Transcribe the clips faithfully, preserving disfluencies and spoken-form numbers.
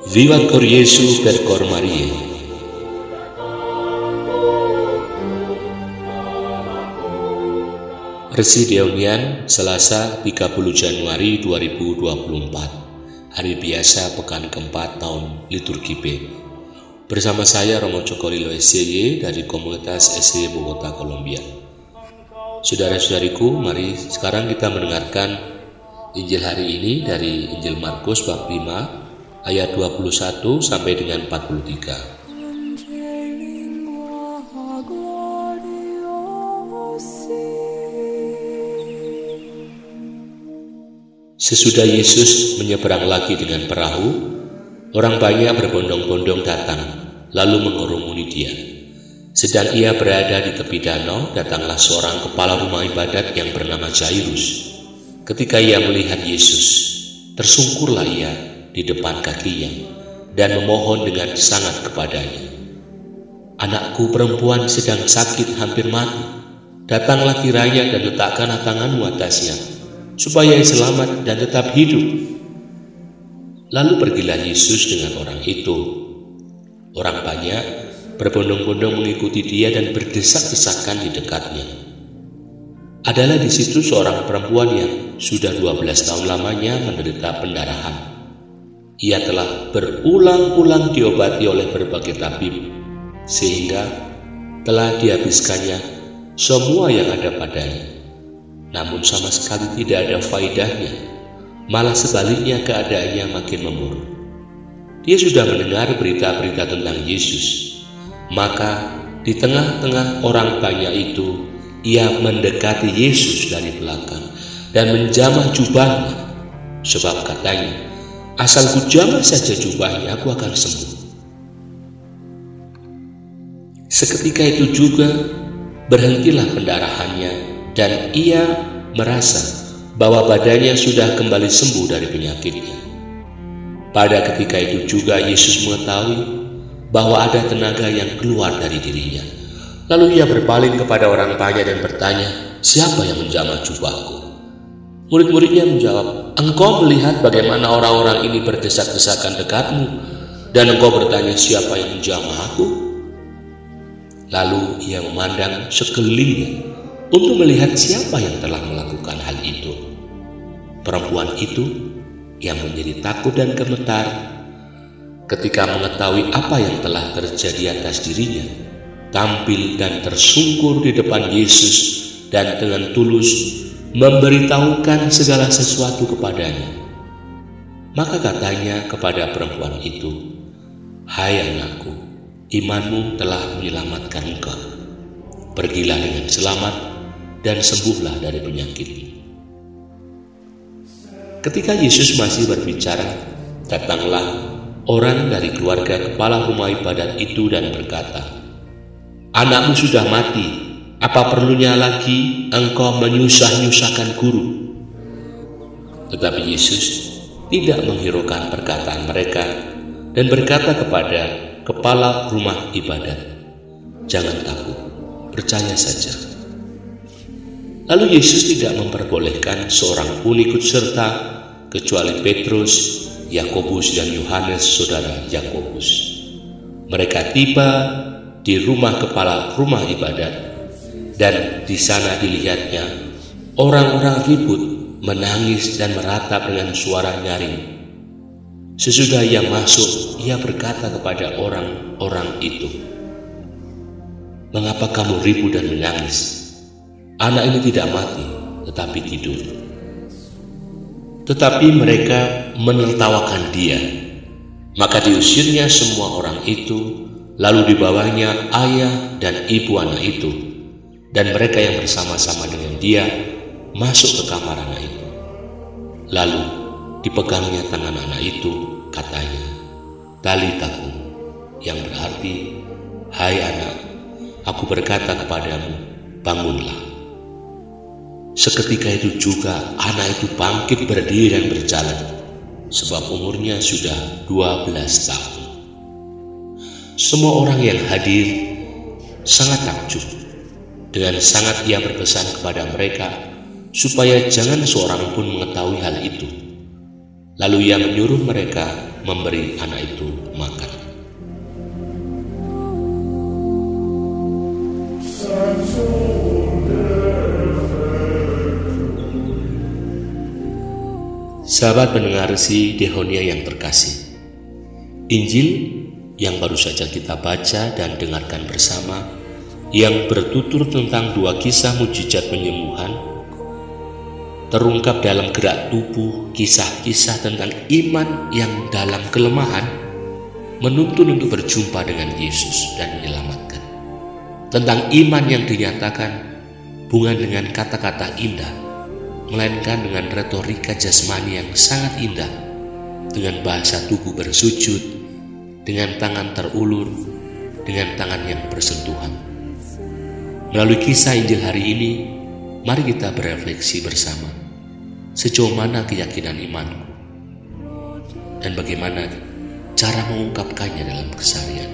Vivat cor Jesu per cor Marie. Resi Deonian, Selasa tiga puluh Januari dua ribu dua puluh empat, hari biasa pekan keempat tahun liturgi B. Bersama saya Romo Cokolilo S Y dari komunitas S Y Bogota, Kolombia. Saudara-saudariku, mari sekarang kita mendengarkan Injil hari ini dari Injil Markus bab lima ayat dua puluh satu sampai dengan empat puluh tiga. Sesudah Yesus menyeberang lagi dengan perahu, orang banyak berbondong-bondong datang, lalu mengurumuni dia. Sedang ia berada di tepi danau, datanglah seorang kepala rumah ibadat yang bernama Jairus. Ketika ia melihat Yesus, tersungkurlah ia di depan kakinya dan memohon dengan sangat kepadanya. "Anakku perempuan sedang sakit hampir mati. Datanglah kiranya dan letakkanlah tanganmu atasnya, supaya ia selamat dan tetap hidup." Lalu pergilah Yesus dengan orang itu. Orang banyak berbondong-bondong mengikuti dia dan berdesak-desakan di dekatnya. Adalah di situ seorang perempuan yang sudah dua belas tahun lamanya menderita pendarahan. Ia telah berulang-ulang diobati oleh berbagai tabib, sehingga telah dihabiskannya semua yang ada padanya. Namun sama sekali tidak ada faedahnya, malah sebaliknya keadaannya makin memburuk. Dia sudah mendengar berita-berita tentang Yesus, maka di tengah-tengah orang banyak itu, ia mendekati Yesus dari belakang dan menjamah jubahnya, sebab katanya, "Asal ku jamah saja jubahnya, aku akan sembuh." Seketika itu juga berhentilah pendarahannya dan ia merasa bahwa badannya sudah kembali sembuh dari penyakitnya. Pada ketika itu juga Yesus mengetahui bahwa ada tenaga yang keluar dari dirinya. Lalu ia berpaling kepada orang banyak dan bertanya, "Siapa yang menjamah jubahku?" Murid-muridnya menjawab, "Engkau melihat bagaimana orang-orang ini berdesak-desakan dekatmu, dan engkau bertanya, siapa yang menjamah aku?" Lalu ia memandang sekelilingnya untuk melihat siapa yang telah melakukan hal itu. Perempuan itu yang menjadi takut dan gemetar ketika mengetahui apa yang telah terjadi atas dirinya, tampil dan tersungkur di depan Yesus dan dengan tulus memberitahukan segala sesuatu kepadanya. Maka katanya kepada perempuan itu, "Hai anakku, imanmu telah menyelamatkan engkau. Pergilah dengan selamat dan sembuhlah dari penyakitmu." Ketika Yesus masih berbicara, datanglah orang dari keluarga kepala rumah ibadat itu dan berkata, "Anakmu sudah mati, apa perlunya lagi engkau menyusah-nyusahkan guru?" Tetapi Yesus tidak menghiraukan perkataan mereka dan berkata kepada kepala rumah ibadat, "Jangan takut, percaya saja." Lalu Yesus tidak memperbolehkan seorang pun ikut serta kecuali Petrus, Yakobus dan Yohanes saudara Yakobus. Mereka tiba di rumah kepala rumah ibadat, dan di sana dilihatnya orang-orang ribut, menangis dan meratap dengan suara nyaring. Sesudah ia masuk, ia berkata kepada orang-orang itu, "Mengapa kamu ribut dan menangis? Anak ini tidak mati, tetapi tidur." Tetapi mereka menertawakan dia. Maka diusirnya semua orang itu, lalu dibawanya ayah dan ibu anak itu, dan mereka yang bersama-sama dengan dia masuk ke kamar anak itu. Lalu dipegangnya tangan anak itu, katanya, "Talita kum," yang berarti, "Hai anak, aku berkata kepadamu, bangunlah." Seketika itu juga anak itu bangkit berdiri dan berjalan, sebab umurnya sudah dua belas tahun. Semua orang yang hadir sangat takjub. Dengan sangat ia berpesan kepada mereka supaya jangan seorang pun mengetahui hal itu. Lalu ia menyuruh mereka memberi anak itu makan. Sahabat pendengar si Dehonia yang terkasih, Injil yang baru saja kita baca dan dengarkan bersama, yang bertutur tentang dua kisah mujizat penyembuhan, terungkap dalam gerak tubuh kisah-kisah tentang iman yang dalam kelemahan menuntun untuk berjumpa dengan Yesus dan menyelamatkan. Tentang iman yang dinyatakan bukan dengan kata-kata indah, melainkan dengan retorika jasmani yang sangat indah, dengan bahasa tubuh bersujud, dengan tangan terulur, dengan tangan yang bersentuhan. Melalui kisah Injil hari ini, mari kita berefleksi bersama, sejauh mana keyakinan imanku dan bagaimana cara mengungkapkannya dalam keseharian.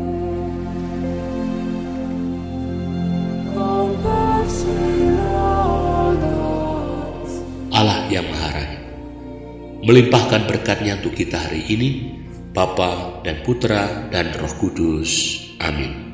Allah yang Maha Raya melimpahkan berkat-Nya untuk kita hari ini, Bapa dan Putra dan Roh Kudus. Amin.